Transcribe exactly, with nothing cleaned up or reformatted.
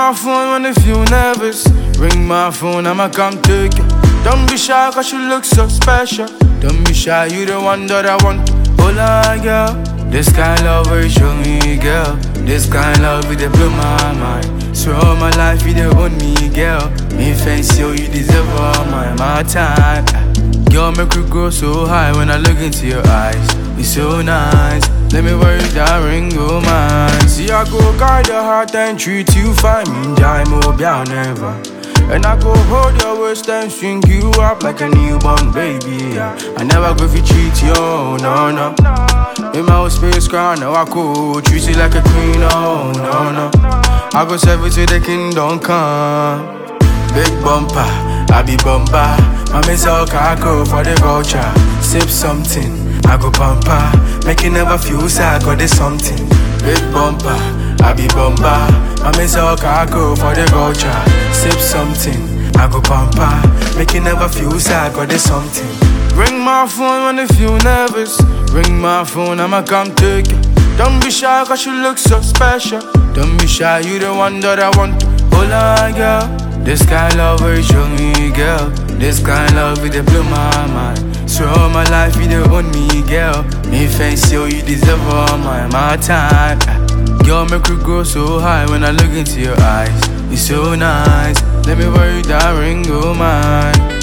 my phone when you feel nervous. Ring my phone, I'ma come take you. Don't be shy, cause you look so special. Don't be shy, you the one that I want. Hola, girl. This kind of love will show me, girl. This kind of love, it blow my mind. So all my life, you the own me, girl. Me fancy, you, you deserve all my, my time. Girl, make you go so high when I look into your eyes. You're so nice. Let me worry that ring, oh man. See, I go guide your heart and treat you fine. Me die more, be never. And I go hold your waist and string you up like a newborn baby. Yeah. I never go if you cheat you, no, no. In my own space crown, now I go treat you like a queen, oh, no, no. I go serve it till the kingdom come. Big bumper, I be bumper. My miss all cargo for the culture. Sip something, I go bumper. Make you never feel sad, got this something. Big bumper, I be bumper. My miss all cargo for the culture. Sip something, I go bumper. Make you never feel sad, got this something. Ring my phone when you feel nervous. Ring my phone, I'ma come take you. Don't be shy, cause you look so special. Don't be shy, you the one that I want. Hola, girl. This kind of love will show me, girl. This kind of love, it blow my mind. So all my life, you the own me, girl. Me fancy, you, you deserve all my, my time. Girl, make you go so high when I look into your eyes. You're so nice. Let me worry that ring, oh mine.